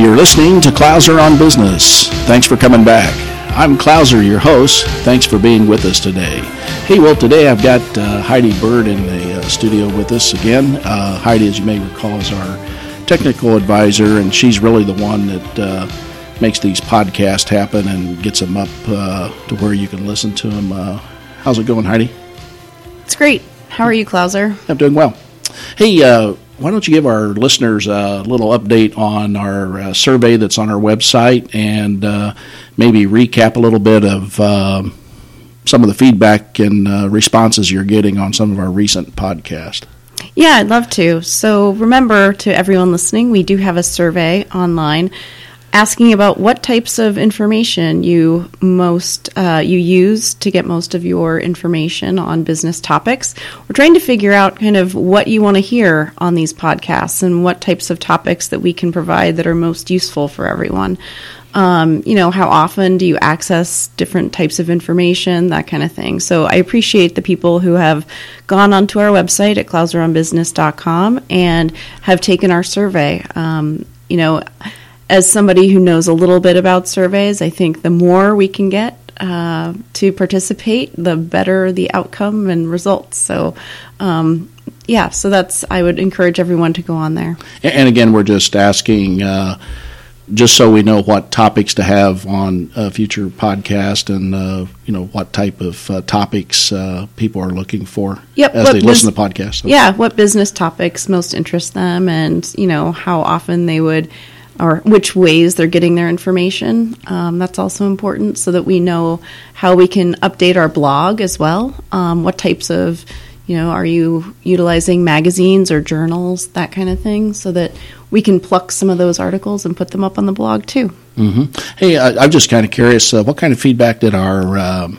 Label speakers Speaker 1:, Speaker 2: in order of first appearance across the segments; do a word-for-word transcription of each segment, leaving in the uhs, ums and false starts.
Speaker 1: You're listening to Clouser on Business. Thanks for coming back. I'm Clouser, your host. Thanks for being with us today. Hey, well, today I've got uh, Heidi Bird in the uh, studio with us again. Uh, Heidi, as you may recall, is our technical advisor, and she's really the one that uh, makes these podcasts happen and gets them up uh, to where you can listen to them. Uh, how's it going, Heidi?
Speaker 2: It's great. How are you, Clouser?
Speaker 1: I'm doing well. Hey, uh, why don't you give our listeners a little update on our uh, survey that's on our website and uh, maybe recap a little bit of uh, some of the feedback and uh, responses you're getting on some of our recent podcasts.
Speaker 2: Yeah, I'd love to. So remember, to everyone listening, we do have a survey online asking about what types of information you most uh, you use to get most of your information on business topics. We're trying to figure out kind of what you want to hear on these podcasts and what types of topics that we can provide that are most useful for everyone. Um, you know, how often do you access different types of information, that kind of thing. So I appreciate the people who have gone onto our website at clouser on business dot com and have taken our survey. Um, you know, as somebody who knows a little bit about surveys, I think the more we can get uh, to participate, the better the outcome and results. So, um, yeah, so that's, I would encourage everyone to go on there.
Speaker 1: And again, we're just asking, uh, just so we know what topics to have on a future podcast and, uh, you know, what type of uh, topics uh, people are looking for
Speaker 2: yep,
Speaker 1: as they
Speaker 2: bus-
Speaker 1: listen to podcasts. So.
Speaker 2: Yeah, what business topics most interest them and, you know, how often they would, or which ways they're getting their information. Um, that's also important so that we know how we can update our blog as well. Um, what types of, you know, are you utilizing magazines or journals, that kind of thing, so that we can pluck some of those articles and put them up on the blog too.
Speaker 1: Mm-hmm. Hey, I, I'm just kind of curious, uh, what kind of feedback did our um,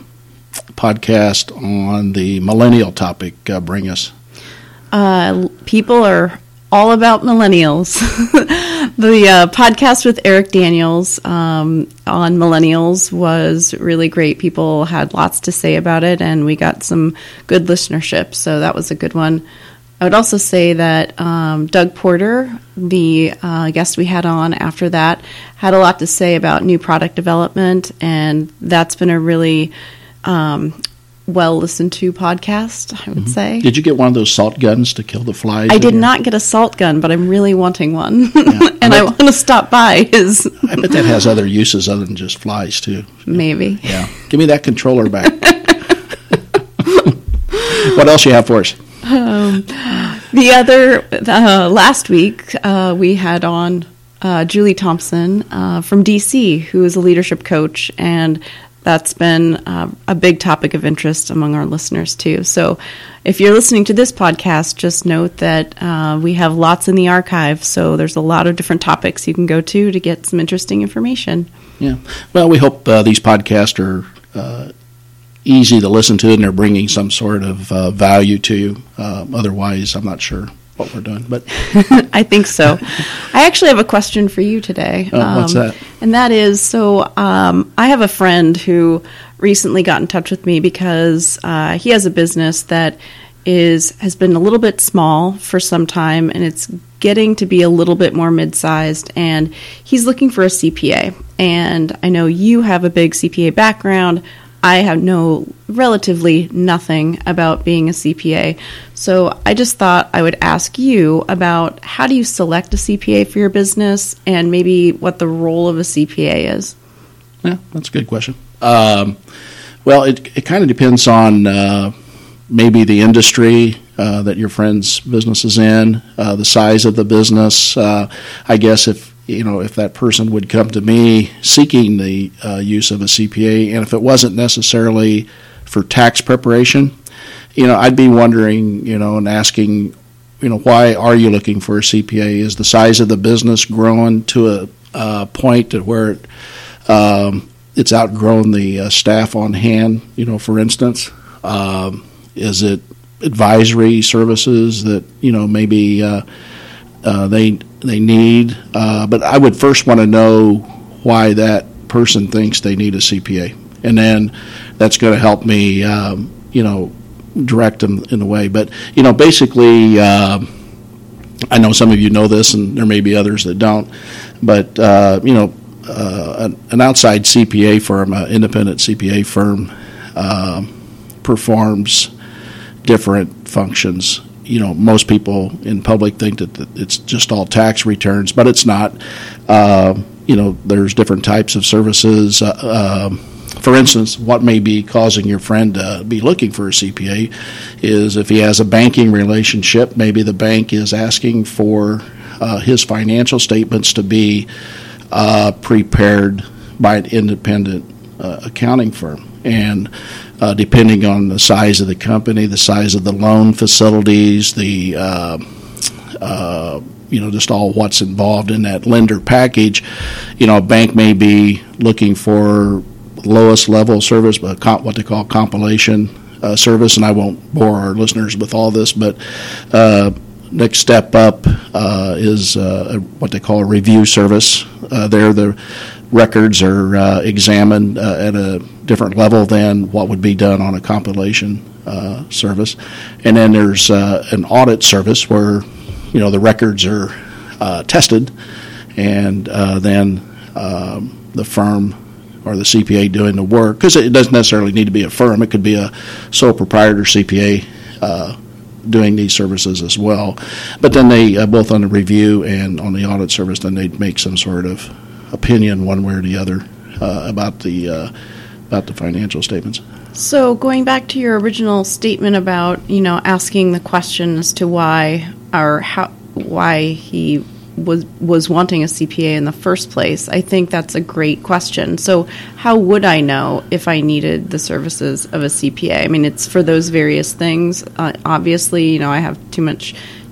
Speaker 1: podcast on the millennial topic uh, bring us?
Speaker 2: Uh, people are all about millennials. The uh, podcast with Eric Daniels um, on millennials was really great. People had lots to say about it, and we got some good listenership, so that was a good one. I would also say that um, Doug Porter, the uh, guest we had on after that, had a lot to say about new product development, and that's been a really um, well-listened-to podcast, I would mm-hmm. say.
Speaker 1: Did you get one of those salt guns to kill the flies?
Speaker 2: I did your... not get a salt gun, but I'm really wanting one, yeah. and I, I want to stop by his.
Speaker 1: I bet that has other uses other than just flies, too.
Speaker 2: Maybe.
Speaker 1: Yeah. Give me that controller back. What else you have for us?
Speaker 2: Um, the other, uh, last week, uh, we had on uh, Julie Thompson uh, from D C, who is a leadership coach, and that's been uh, a big topic of interest among our listeners, too. So if you're listening to this podcast, just note that uh, we have lots in the archive, so there's a lot of different topics you can go to to get some interesting information.
Speaker 1: Yeah. Well, we hope uh, these podcasts are uh, easy to listen to and they're bringing some sort of uh, value to you. Uh, otherwise, I'm not sure what we're doing, but
Speaker 2: I think so. I actually have a question for you today.
Speaker 1: Uh, um, what's that?
Speaker 2: And that is, so um, I have a friend who recently got in touch with me because uh, he has a business that is has been a little bit small for some time, and it's getting to be a little bit more mid-sized, and he's looking for a C P A. And I know you have a big C P A background. I have know relatively nothing about being a C P A. So I just thought I would ask you about how do you select a C P A for your business and maybe what the role of a C P A is?
Speaker 1: Yeah, that's a good question. Um, well, it, it kind of depends on uh, maybe the industry uh, that your friend's business is in, uh, the size of the business. Uh, I guess if you know, if that person would come to me seeking the uh, use of a C P A, and if it wasn't necessarily for tax preparation, you know, I'd be wondering, you know, and asking, you know, why are you looking for a C P A? Is the size of the business growing to a, a point at where it, um, it's outgrown the uh, staff on hand, you know, for instance? Um, is it advisory services that, you know, maybe uh, uh, they they need, uh, but I would first want to know why that person thinks they need a C P A, and then that's going to help me, um, you know, direct them in a way. But you know, basically, uh, I know some of you know this, and there may be others that don't. but uh, you know, uh, an, an outside C P A firm, an independent C P A firm, uh, performs different functions. You know, most people in public think that it's just all tax returns, but it's not. Uh, you know, there's different types of services. Uh, uh, for instance, what may be causing your friend to be looking for a C P A is if he has a banking relationship, maybe the bank is asking for uh, his financial statements to be uh, prepared by an independent uh, accounting firm. And uh, depending on the size of the company, the size of the loan facilities, the uh, uh, you know, just all what's involved in that lender package, you know, a bank may be looking for lowest level service, but comp, what they call compilation uh, service, and I won't bore our listeners with all this, but uh, next step up uh, is uh, what they call a review service. Uh, there, the records are uh, examined uh, at a different level than what would be done on a compilation uh, service. And then there's uh, an audit service where, you know, the records are uh, tested, and uh, then um, the firm or the C P A doing the work, because it doesn't necessarily need to be a firm. It could be a sole proprietor C P A uh, doing these services as well. But then they, uh, both on the review and on the audit service, then they'd make some sort of opinion one way or the other uh, about the uh, about the financial statements.
Speaker 2: So going back to your original statement about, you know, asking the question as to why or how why he was was wanting a C P A in the first place, I think that's a great question. So how would I know if I needed the services of a C P A? I mean, it's for those various things. Uh, obviously, you know, I have too much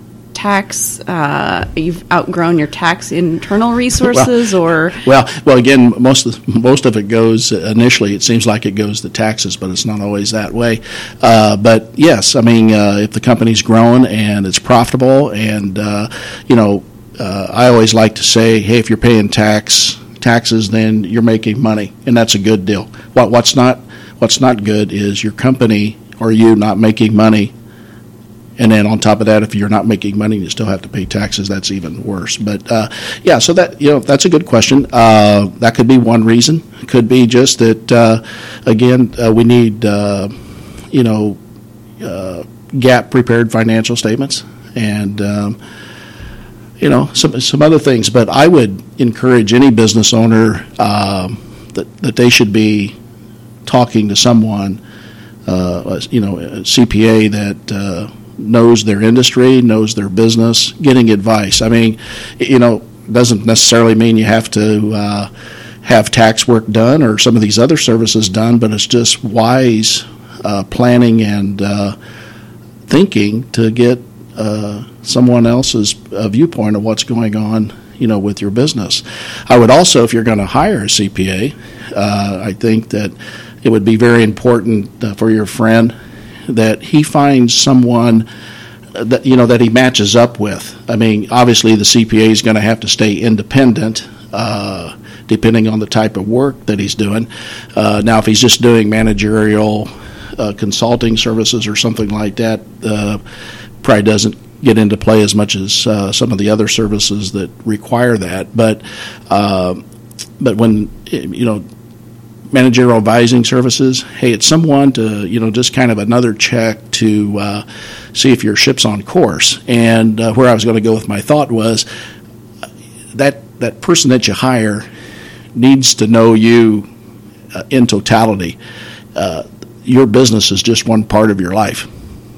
Speaker 2: tax, uh, you've outgrown your tax internal resources,
Speaker 1: well,
Speaker 2: or
Speaker 1: well, well. Again, most of most of it goes initially. It seems like it goes to taxes, but it's not always that way. Uh, but yes, I mean, uh, if the company's growing and it's profitable, and uh, you know, uh, I always like to say, hey, if you're paying tax taxes, then you're making money, and that's a good deal. What what's not what's not good is your company or you not making money. And then on top of that, if you're not making money, you still have to pay taxes. That's even worse. But uh, yeah, so that, you know, that's a good question. Uh, that could be one reason. It could be just that uh, again, uh, we need uh, you know uh, gap prepared financial statements, and um, you know some some other things. But I would encourage any business owner um, that that they should be talking to someone, uh, you know, a C P A that. Uh, knows their industry, knows their business, getting advice. I mean, you know, doesn't necessarily mean you have to uh, have tax work done or some of these other services done, but it's just wise uh, planning and uh, thinking to get uh, someone else's uh, viewpoint of what's going on, you know, with your business. I would also, if you're going to hire a C P A, uh, I think that it would be very important uh, for your friend that he finds someone that, you know, that he matches up with. I mean, obviously the C P A is going to have to stay independent, uh, depending on the type of work that he's doing. Uh, now, if he's just doing managerial uh, consulting services or something like that, uh, probably doesn't get into play as much as uh, some of the other services that require that. But uh, but when, you know, managerial advising services, hey, it's someone to, you know, just kind of another check to uh, see if your ship's on course. And uh, where I was going to go with my thought was that that person that you hire needs to know you uh, in totality. Uh, your business is just one part of your life.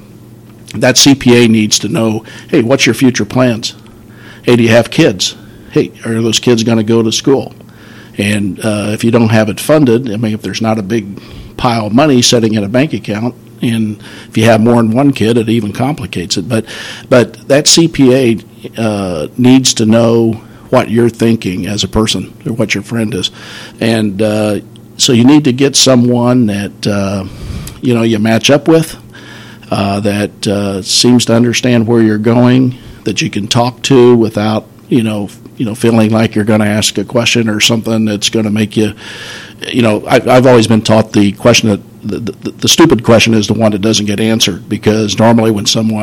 Speaker 1: That C P A needs to know, hey, what's your future plans? Hey, do you have kids? Hey, are those kids going to go to school? And uh, if you don't have it funded, I mean, if there's not a big pile of money sitting in a bank account, and if you have more than one kid, it even complicates it. But but that C P A uh, needs to know what you're thinking as a person, or what your friend is. And uh, so you need to get someone that, uh, you know, you match up with, uh, that uh, seems to understand where you're going, that you can talk to without, you know, you know, feeling like you're going to ask a question or something that's going to make you, you know, I, I've always been taught the question that the, the, the stupid question is the one that doesn't get answered, because normally when someone,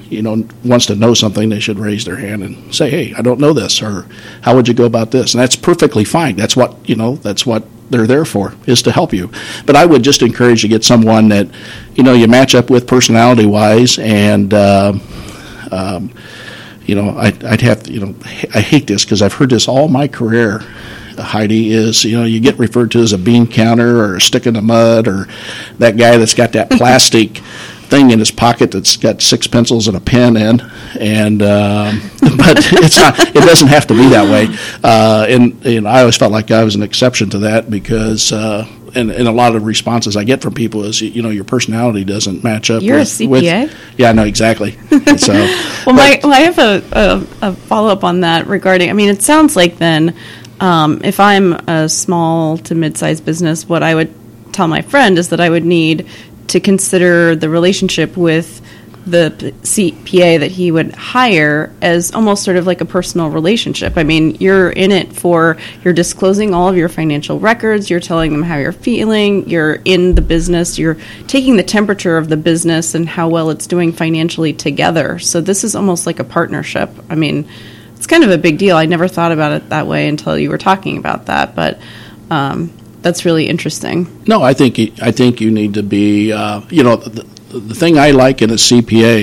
Speaker 1: you know, wants to know something, they should raise their hand and say, hey, I don't know this, or how would you go about this? And that's perfectly fine. That's what, you know, that's what they're there for, is to help you. But I would just encourage you to get someone that, you know, you match up with personality-wise, and, uh, um, you know, I'd, I'd have to, you know, I hate this because I've heard this all my career, Heidi, is, you know, you get referred to as a bean counter or a stick in the mud, or that guy that's got that plastic thing in his pocket that's got six pencils and a pen in, and um, but it's not. It doesn't have to be that way. Uh, and, and I always felt like I was an exception to that because, uh, and, and a lot of responses I get from people is, you know, your personality doesn't match up.
Speaker 2: You're
Speaker 1: with,
Speaker 2: a C P A?
Speaker 1: With, yeah, no, exactly. So,
Speaker 2: well, my, well, I have a, a, a follow up on that regarding. I mean, it sounds like then. Um, if I'm a small to mid-sized business, what I would tell my friend is that I would need to consider the relationship with the C P A that he would hire as almost sort of like a personal relationship. I mean, you're in it for, you're disclosing all of your financial records, you're telling them how you're feeling, you're in the business, you're taking the temperature of the business and how well it's doing financially together. So this is almost like a partnership. I mean, it's kind of a big deal. I never thought about it that way until you were talking about that, but um, that's really interesting.
Speaker 1: No, I think I think you need to be, uh, you know, the, the thing I like in a C P A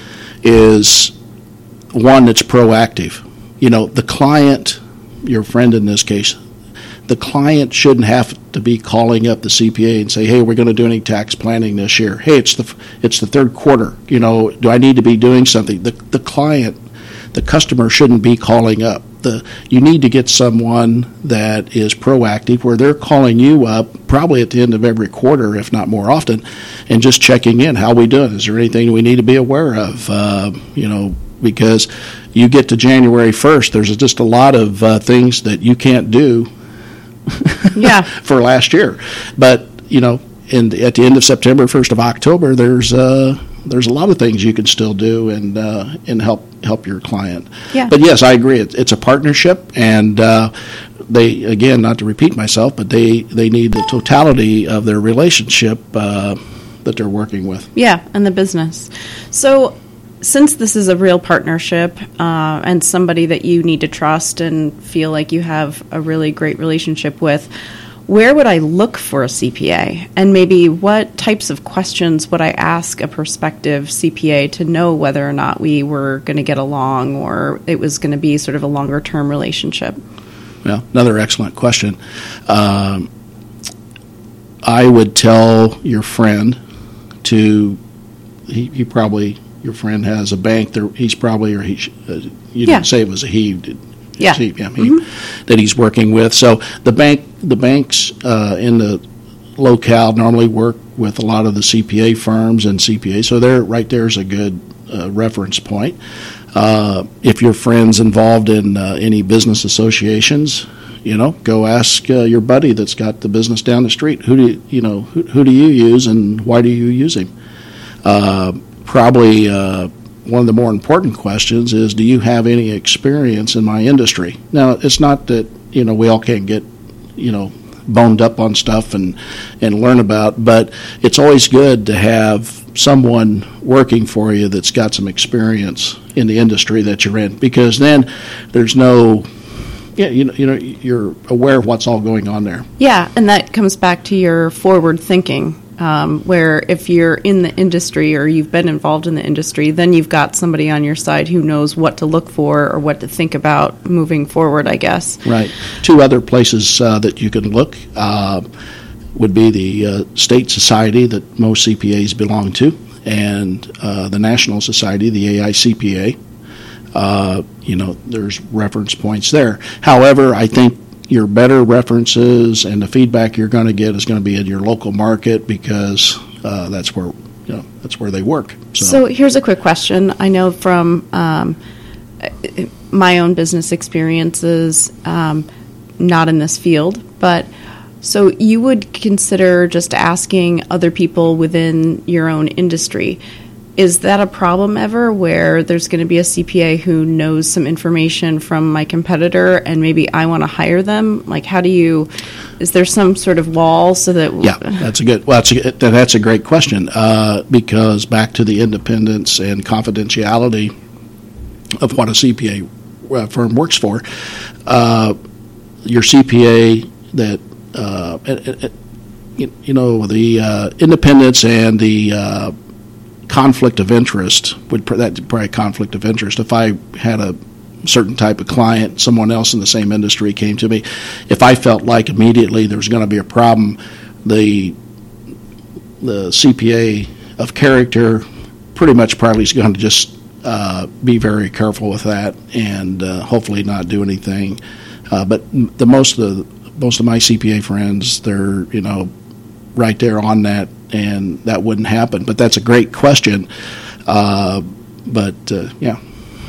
Speaker 1: is one that's proactive. You know, the client, your friend in this case, the client shouldn't have to be calling up the C P A and say, hey, we're going to do any tax planning this year. Hey, it's the it's the third quarter. You know, do I need to be doing something? The the client, the customer shouldn't be calling up. The you need to get someone that is proactive, where they're calling you up probably at the end of every quarter, if not more often, and just checking in. How we doing? Is there anything we need to be aware of? Uh, you know, because you get to January first, there's just a lot of uh, things that you can't do.
Speaker 2: Yeah.
Speaker 1: For last year, but you know, in the, at the end of September, first of October, there's uh, there's a lot of things you can still do and uh, and help help your client.
Speaker 2: Yeah.
Speaker 1: But yes, I agree. It's, it's a partnership, and uh, they again, not to repeat myself, but they they need the totality of their relationship uh, that they're working with.
Speaker 2: Yeah, and the business. So, since this is a real partnership uh, and somebody that you need to trust and feel like you have a really great relationship with, where would I look for a C P A? And maybe what types of questions would I ask a prospective C P A to know whether or not we were going to get along or it was going to be sort of a longer-term relationship?
Speaker 1: Well, another excellent question. Um, I would tell your friend to, he, he probably... Your friend has a bank. There, he's probably, or he. Uh, you
Speaker 2: yeah.
Speaker 1: didn't say it was a he. Did,
Speaker 2: yeah.
Speaker 1: He, yeah he,
Speaker 2: Mm-hmm.
Speaker 1: That he's working with. So the bank, the banks uh, in the locale normally work with a lot of the C P A firms and C P A. So they're right there is a good uh, reference point. Uh, if your friend's involved in uh, any business associations, you know, go ask uh, your buddy that's got the business down the street. Who do you, you know? Who, who do you use, and why do you use him? Uh, Probably uh, one of the more important questions is, do you have any experience in my industry? Now, it's not that, you know, we all can't get, you know, boned up on stuff and, and learn about, but it's always good to have someone working for you that's got some experience in the industry that you're in, because then there's no, yeah, you know, you know, you're aware of what's all going on there.
Speaker 2: Yeah, and that comes back to your forward thinking. Um, where if you're in the industry or you've been involved in the industry, then you've got somebody on your side who knows what to look for or what to think about moving forward, I guess.
Speaker 1: Right. Two other places uh, that you can look uh, would be the uh, state society that most C P As belong to, and uh, the National Society, the A I C P A. Uh, you know, there's reference points there. However, I think your better references and the feedback you're going to get is going to be in your local market, because uh, that's where, you know, that's where they work. So,
Speaker 2: so here's a quick question. I know from um, my own business experiences, um, not in this field, but so you would consider just asking other people within your own industry. is that a problem ever where there's going to be a C P A who knows some information from my competitor and maybe I want to hire them? Like, how do you, is there some sort of wall so that...
Speaker 1: Yeah, that's a good, well, that's a, that's a great question uh, because back to the independence and confidentiality of what a C P A firm works for, uh, your C P A that, uh, it, it, you know, the uh, independence and the uh, conflict of interest, would that's probably conflict of interest. If I had a certain type of client, someone else in the same industry came to me, if I felt like immediately there was going to be a problem, the the C P A of character pretty much probably is going to just uh, be very careful with that and uh, hopefully not do anything. Uh, but the most of the, most of my C P A friends, they're, you know, right there on that, and that wouldn't happen. But that's a great question. Uh, but, uh, yeah.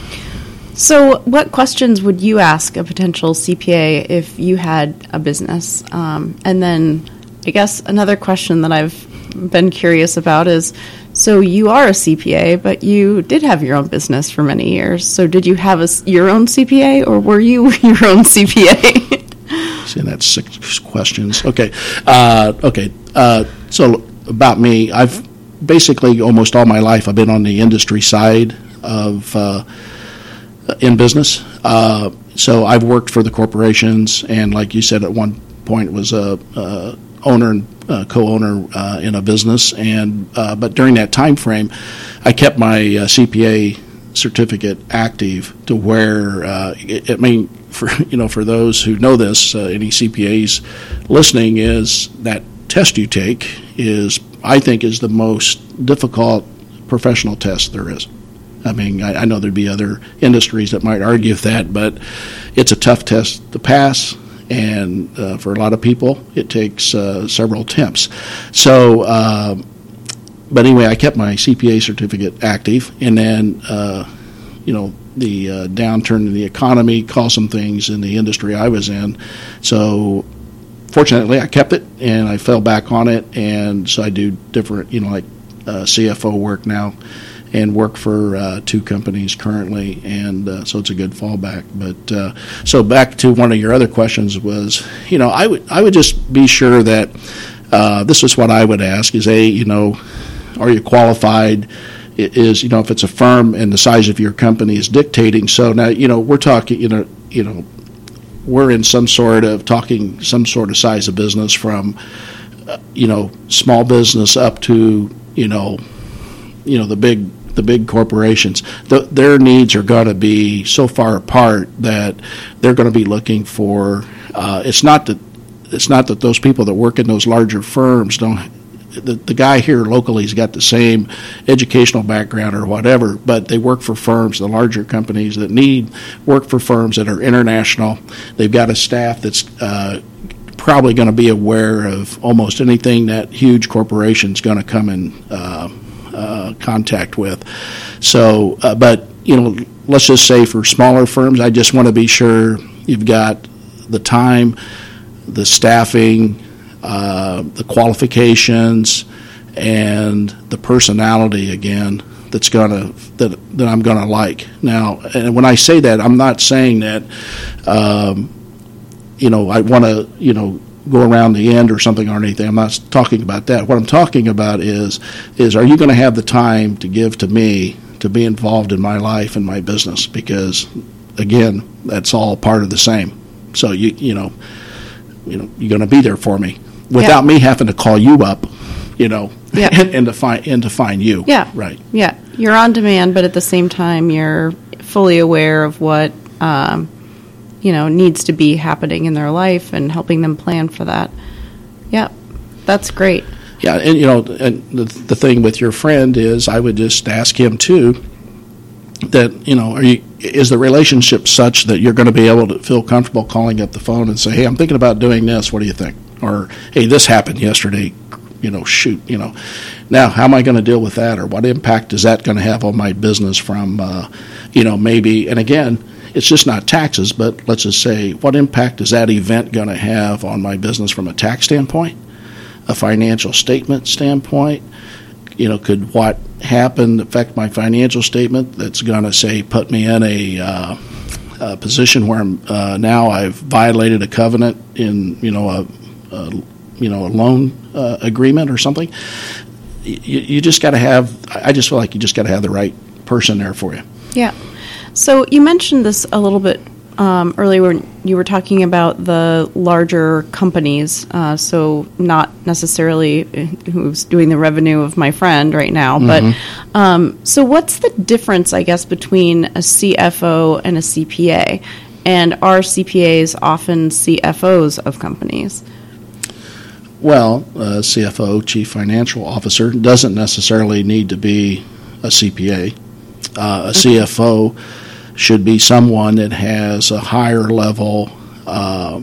Speaker 2: So what questions would you ask a potential C P A if you had a business? Um, and then I guess another question that I've been curious about is, so you are a C P A, but you did have your own business for many years. So did you have a, your own C P A, or were you your own C P A?
Speaker 1: See, that's six questions. Okay. Uh, okay. Uh, so about me, I've basically almost all my life I've been on the industry side of uh, in business. Uh, so I've worked for the corporations, and like you said, at one point was a, a owner and uh, co-owner uh, in a business. And uh, but during that time frame, I kept my uh, C P A certificate active to where uh, it, I mean. For you know, for those who know this, uh, any C P As listening, is that test you take is, I think, is the most difficult professional test there is. I mean, I, I know there'd be other industries that might argue with that, but it's a tough test to pass, and uh, for a lot of people, it takes uh, several attempts. So, uh, but anyway, I kept my C P A certificate active, and then, uh, you know, the uh, downturn in the economy caused some things in the industry I was in. So fortunately, I kept it, and I fell back on it, and so I do different, you know, like uh, C F O work now and work for uh, two companies currently, and uh, so it's a good fallback. But uh, so back to one of your other questions was, you know, I would I would just be sure that uh, this is what I would ask is, A, you know, are you qualified? Is, you know, if it's a firm and the size of your company is dictating. So now, you know, we're talking, you know, you know, we're in some sort of talking some sort of size of business from, uh, you know, small business up to, you know, you know, the big the big corporations. The, their needs are going to be so far apart that they're going to be looking for. Uh, it's not that it's not that those people that work in those larger firms don't. The, the guy here locally has got the same educational background or whatever, but they work for firms, the larger companies that need work for firms that are international. They've got a staff that's uh, probably going to be aware of almost anything that huge corporation's going to come in uh, uh, contact with. So, uh, but, you know, let's just say for smaller firms, I just want to be sure you've got the time, the staffing, Uh, the qualifications, and the personality again that's gonna that that I'm gonna like. Now, and when I say that, I'm not saying that um, you know I want to you know go around the end or something or anything. I'm not talking about that. What I'm talking about is is are you going to have the time to give to me to be involved in my life and my business? Because again, that's all part of the same. So you you know you know you're going to be there for me. Without yeah. me having to call you up, you know,
Speaker 2: yeah.
Speaker 1: and, and to find and to find you.
Speaker 2: Yeah,
Speaker 1: right.
Speaker 2: Yeah, you're on demand, but at the same time, you're fully aware of what um, you know needs to be happening in their life and helping them plan for that. Yeah, that's great.
Speaker 1: Yeah, and you know, and the the thing with your friend is, I would just ask him too. That you know, are you is the relationship such that you're going to be able to feel comfortable calling up the phone and say, "Hey, I'm thinking about doing this. What do you think?" Or, hey, this happened yesterday, you know, shoot, you know. Now, how am I going to deal with that? Or what impact is that going to have on my business from, uh, you know, maybe, and again, it's just not taxes, but let's just say, what impact is that event going to have on my business from a tax standpoint, a financial statement standpoint? You know, could what happen affect my financial statement that's going to, say, put me in a, uh, a position where I'm, uh, now I've violated a covenant in, you know, a, a you know, a loan uh, agreement or something, you, you just got to have, I just feel like you just got to have the right person there for you.
Speaker 2: Yeah. So you mentioned this a little bit um, earlier when you were talking about the larger companies, uh, so not necessarily who's doing the revenue of my friend right now, mm-hmm. but um, so what's the difference, I guess, between a C F O and a C P A? And are C P As often C F Os of companies?
Speaker 1: Well, a C F O, Chief Financial Officer, doesn't necessarily need to be a C P A. Uh, a okay. C F O should be someone that has a higher level uh,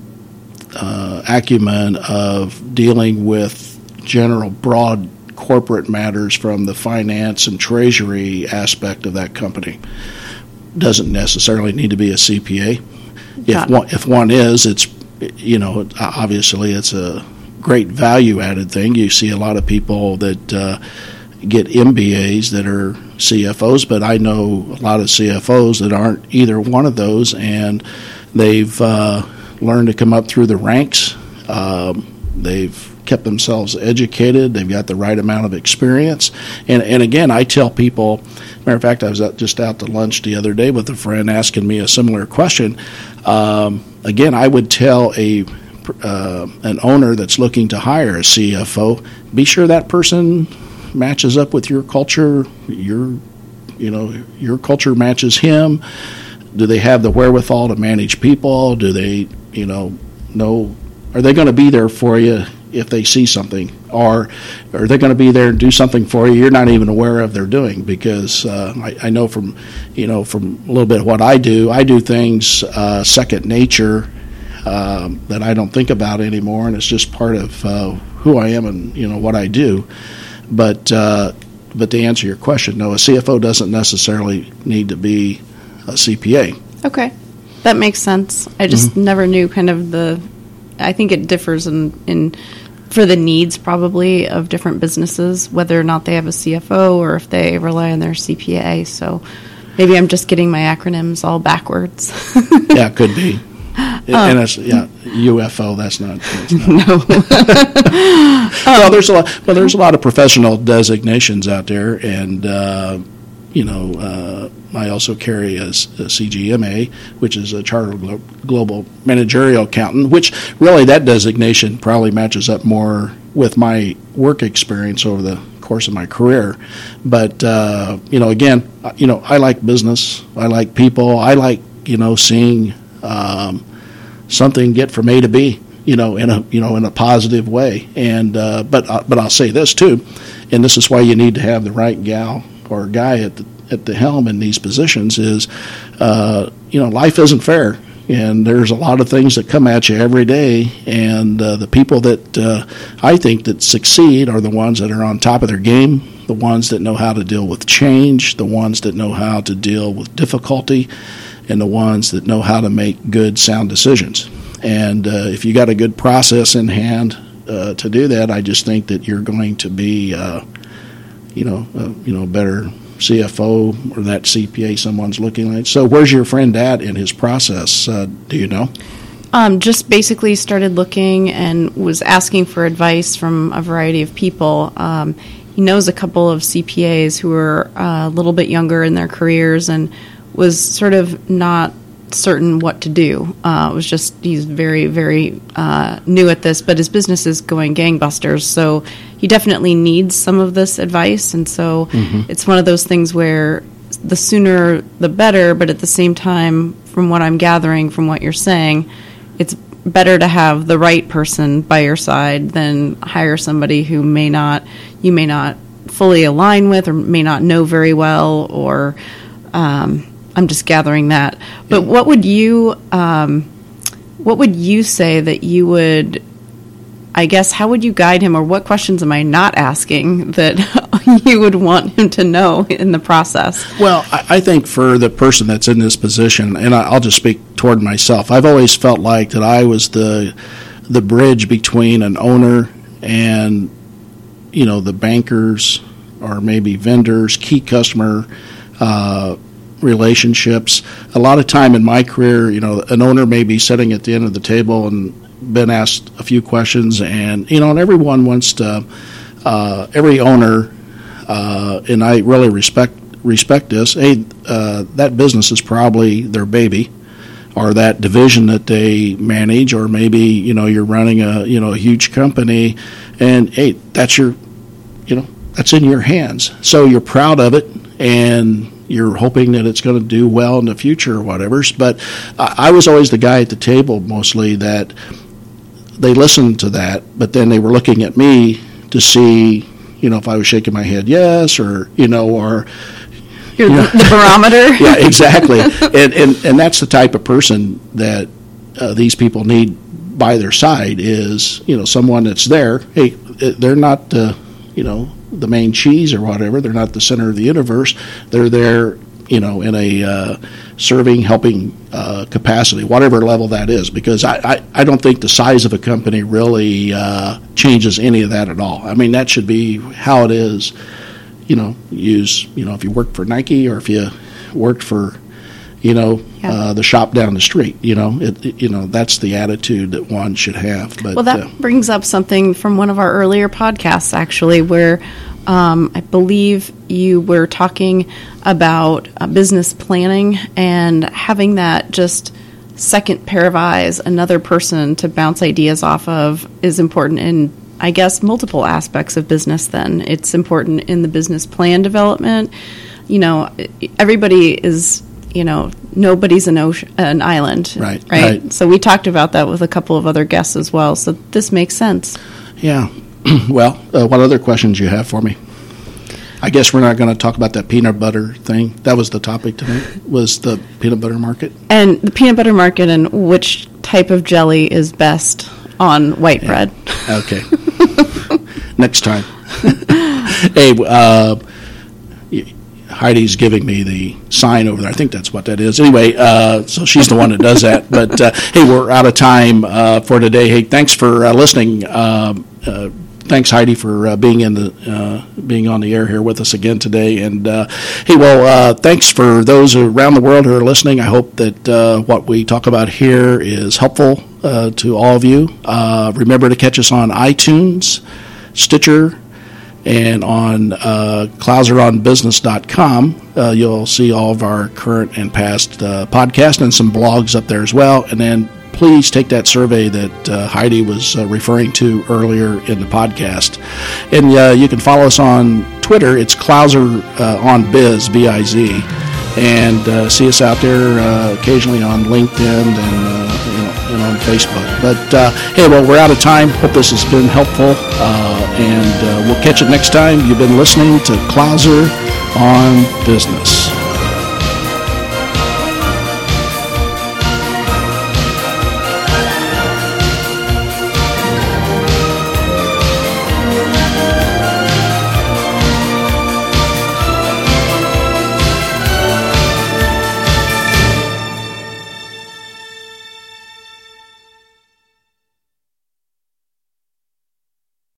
Speaker 1: uh, acumen of dealing with general broad corporate matters from the finance and treasury aspect of that company. Doesn't necessarily need to be a C P A. If one, if one is, it's, you know, obviously it's a great value-added thing. You see a lot of people that uh, get M B As that are C F Os, but I know a lot of C F Os that aren't either one of those, and they've uh, learned to come up through the ranks. Um, they've kept themselves educated. They've got the right amount of experience. And, and again, I tell people, matter of fact, I was out, just out to lunch the other day with a friend asking me a similar question. Um, again, I would tell a uh, an owner that's looking to hire a C F O, be sure that person matches up with your culture, your, you know, your culture matches him. Do they have the wherewithal to manage people? Do they, you know, know, are they going to be there for you if they see something? Or are they going to be there and do something for you you're not even aware of they're doing? Because uh, I, I know from, you know, from a little bit of what I do, I do things uh, second nature um, that I don't think about anymore, and it's just part of uh, who I am and, you know, what I do. But uh, but to answer your question, no, a C F O doesn't necessarily need to be a C P A.
Speaker 2: Okay, that makes sense. I just mm-hmm. never knew kind of the. I think it differs in in for the needs probably of different businesses, whether or not they have a C F O or if they rely on their C P A. So maybe I'm just getting my acronyms all backwards.
Speaker 1: Yeah, it could be. Um, and it's, yeah, U F O. That's not. That's not.
Speaker 2: No.
Speaker 1: Well, there's a lot. Well, there's a lot of professional designations out there, and uh, you know, uh, I also carry a, a C G M A, which is a Chartered Glo- Global Managerial Accountant. Which really, that designation probably matches up more with my work experience over the course of my career. But uh, you know, again, you know, I like business. I like people. I like, you know, seeing. Um, something get from A to B, you know, in a you know in a positive way. And uh, but uh, but I'll say this too, and this is why you need to have the right gal or guy at the at the helm in these positions. Is uh, you know, life isn't fair, and there's a lot of things that come at you every day. And uh, the people that uh, I think that succeed are the ones that are on top of their game, the ones that know how to deal with change, the ones that know how to deal with difficulty, and the ones that know how to make good, sound decisions. And uh, if you got a good process in hand uh, to do that, I just think that you're going to be, uh, you know, uh, you know, better C F O or that C P A someone's looking at. So, where's your friend at in his process? Uh, do you know?
Speaker 2: Um, just basically started looking and was asking for advice from a variety of people. Um, he knows a couple of C P As who are uh, a little bit younger in their careers and was sort of not certain what to do. Uh, it was just, he's very, very uh, new at this, but his business is going gangbusters, so he definitely needs some of this advice, and so mm-hmm. it's one of those things where the sooner the better, but at the same time, from what I'm gathering from what you're saying, it's better to have the right person by your side than hire somebody who may not, you may not fully align with or may not know very well, or um, I'm just gathering that. But what would you, um, what would you say that you would, I guess, how would you guide him, or what questions am I not asking that you would want him to know in the process?
Speaker 1: Well, I, I think for the person that's in this position, and I, I'll just speak toward myself, I've always felt like that I was the the bridge between an owner and, you know, the bankers, or maybe vendors, key customer uh, relationships. A lot of time in my career, you know, an owner may be sitting at the end of the table and been asked a few questions, and you know, and everyone wants to. Uh, every owner, uh, and I really respect respect this. Hey, uh, that business is probably their baby, or that division that they manage, or maybe you know you're running a you know a huge company, and hey, that's your, you know, that's in your hands. So you're proud of it, and you're hoping that it's going to do well in the future or whatever. But I, I was always the guy at the table mostly that they listened to that, but then they were looking at me to see, you know, if I was shaking my head yes, or you know, or
Speaker 2: You're
Speaker 1: you know,
Speaker 2: the barometer.
Speaker 1: Yeah, exactly. and, and and that's the type of person that uh, these people need by their side, is, you know, someone that's there. Hey, they're not, uh, you know, the main cheese or whatever. They're not the center of the universe. They're there, you know, in a uh, serving, helping uh, capacity, whatever level that is, because I, I, I don't think the size of a company really uh, changes any of that at all. I mean, that should be how it is. You know, use, you know, if you work for Nike, or if you worked for, you know,
Speaker 2: yeah.
Speaker 1: uh, the shop down the street, you know, it, it, you know, that's the attitude that one should have. But
Speaker 2: well, that
Speaker 1: uh,
Speaker 2: brings up something from one of our earlier podcasts, actually, where um, I believe you were talking about uh, business planning and having that just second pair of eyes, another person to bounce ideas off of, is important in, I guess, multiple aspects of business. Then it's important in the business plan development. You know, everybody is, you know, nobody's an ocean, an island,
Speaker 1: right,
Speaker 2: right?
Speaker 1: right.
Speaker 2: So we talked about that with a couple of other guests as well. So this makes sense.
Speaker 1: Yeah. Well, uh, what other questions you have for me? I guess we're not going to talk about that peanut butter thing. That was the topic tonight, was the peanut butter market.
Speaker 2: And the peanut butter market, and which type of jelly is best on white
Speaker 1: yeah.
Speaker 2: bread.
Speaker 1: Okay. Next time. Hey, uh, Heidi's giving me the sign over there. I think that's what that is. Anyway, uh, so she's the one that does that. But, uh, hey, we're out of time uh, for today. Hey, thanks for uh, listening. Uh, uh, thanks, Heidi, for uh, being in the uh, being on the air here with us again today. And, uh, hey, well, uh, thanks for those around the world who are listening. I hope that uh, what we talk about here is helpful uh, to all of you. Uh, remember to catch us on iTunes, Stitcher, and on uh, Clouser on Business dot com. Uh, you'll see all of our current and past uh, podcasts and some blogs up there as well. And then please take that survey that uh, Heidi was uh, referring to earlier in the podcast. And uh, you can follow us on Twitter. It's Clouser uh, on Biz, B I Z. And uh, see us out there uh, occasionally on LinkedIn and, uh, you know, and on Facebook. But, uh, hey, well, we're out of time. Hope this has been helpful. Uh, and uh, we'll catch you next time. You've been listening to Clouser on Business.